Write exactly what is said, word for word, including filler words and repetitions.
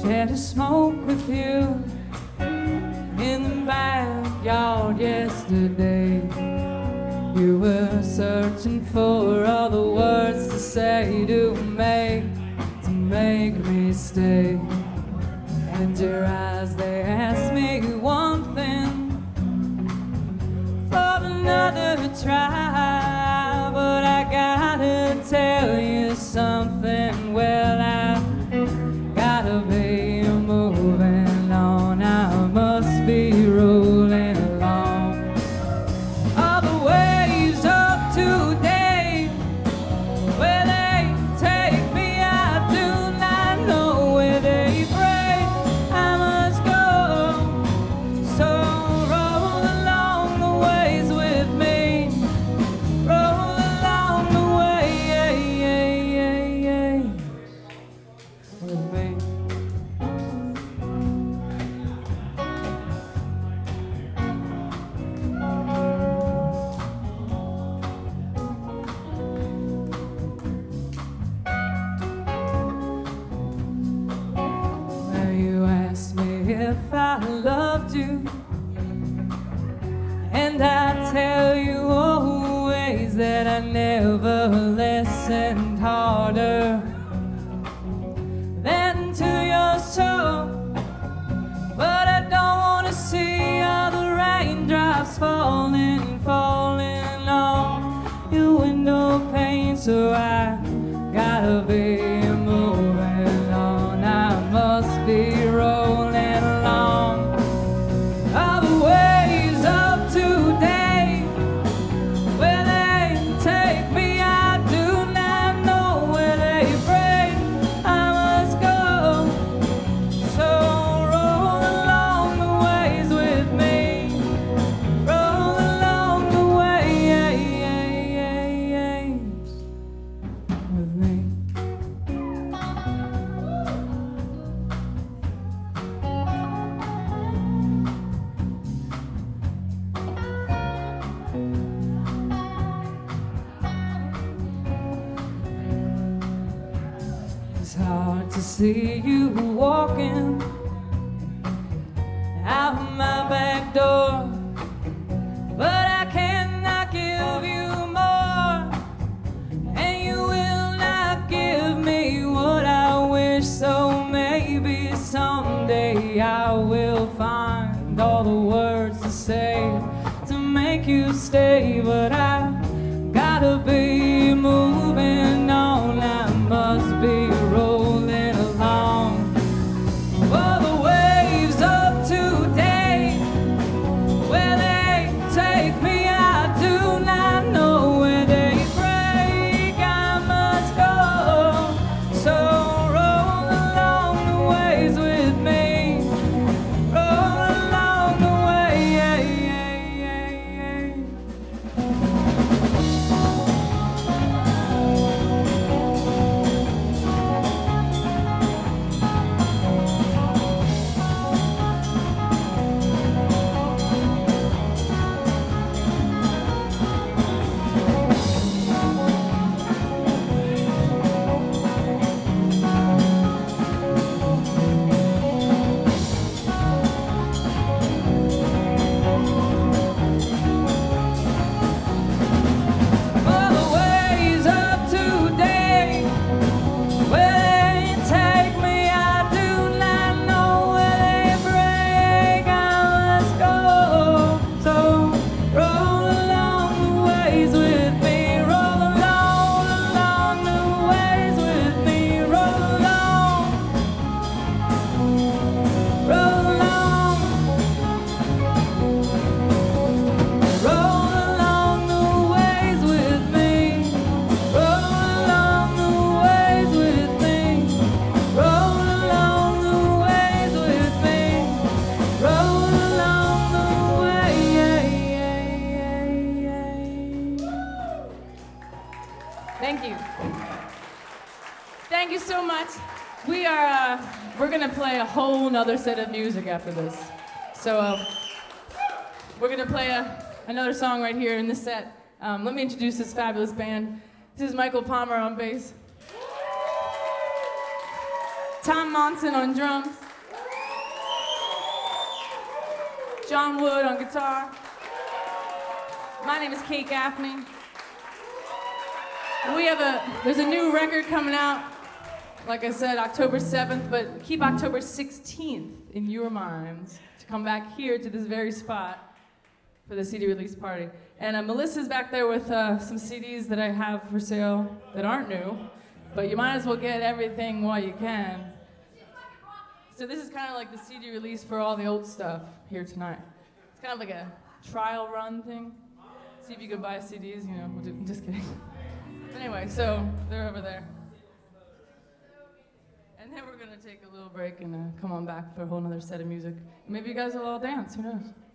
shared a smoke with you in the backyard yesterday. You were searching for all the words to say to make, to make me stay. And your eyes, they asked me one thing for another try, but I gotta tell you something. Well, I gotta be moving on. I must be rolling along. All the waves of today, where they take me, I do not know where they break. I must go, so roll along the ways with me. Roll along the way, yeah, yeah, yeah, yeah, with me. Well, you asked me if I loved you, and I tell you always that I never listened harder than to your soul. But I don't want to see all the raindrops falling, falling on your window pane. So I gotta be moving on. I must be rolling along. All the waves of today, where they take me, I do not know where they break. I must go, so roll along the ways with me. Roll along the way, yeah, yeah, yeah, yeah, with me. It's hard to see you walking out my back door, but I cannot give you more, and you will not give me what I wish. So maybe someday I will find all the words to say to make you stay, but I gotta be moving on. I must be rolling along. Oh, the waves of today, where they take me, I do not know where they break. I must go, so roll along the ways with me. Roll along the way, yeah, yeah, yeah, yeah. All the ways of today, where they take me, I do not know where they break. I must go, so roll along the ways with me. Roll along, along the ways with me. Roll along, roll along, roll along the ways with me. Roll along the ways with me. Roll along the ways with me. Roll along the way, yeah, yeah, yeah, yeah. Thank you. Thank you so much. We are, uh, we're gonna play a whole nother set of music after this. So, uh, we're gonna play a, another song right here in this set. Um, let me introduce this fabulous band. This is Michael Palmer on bass. Tom Monson on drums. John Wood on guitar. My name is Kate Gaffney. We have a, there's a new record coming out, like I said, October seventh, but keep October sixteenth in your minds to come back here to this very spot for the C D release party. And uh, Melissa's back there with uh, some C Ds that I have for sale that aren't new, but you might as well get everything while you can. So this is kind of like the C D release for all the old stuff here tonight. It's kind of like a trial run thing. See if you can buy C Ds, you know, we'll do, I'm just kidding. But anyway, so they're over there. And then we're gonna take a little break and uh, come on back for a whole nother set of music. Maybe you guys will all dance, who knows?